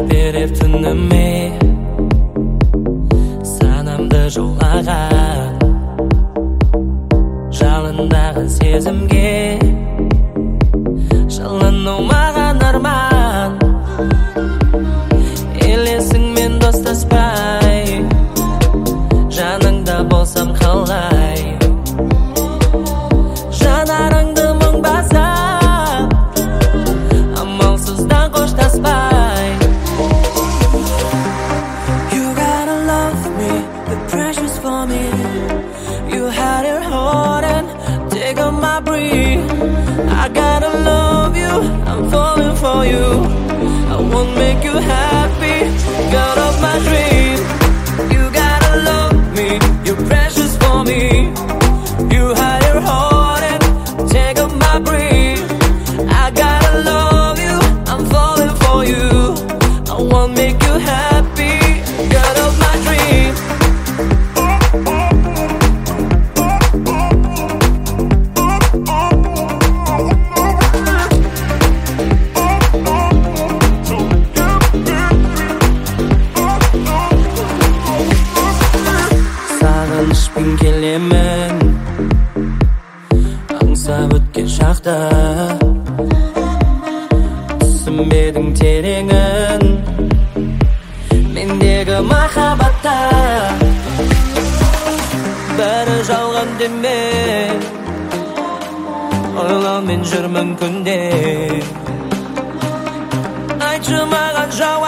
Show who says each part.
Speaker 1: берер түніме санамды жолаған жалындаған сезімге жалыну маған арман елесіңмен достаспай жаныңда болсам қалай жанарыңды мың басам амалсыздан қоштаспай You gotta love me, you're precious for me You had your heart and take on my breath I gotta love you, I'm falling for you I won't make you happy, girl of my dream You gotta love me, you're precious for me You had your heart and take up my breath I gotta love you, I'm falling for you I won't make you happy, girl of my dream Сағынышпен келемін аңсап өткен шақта түсінбедің тереңін мендегі махаббатта бәрі жалған деме ойлаумен жүрмін күнде айтшы маған жауап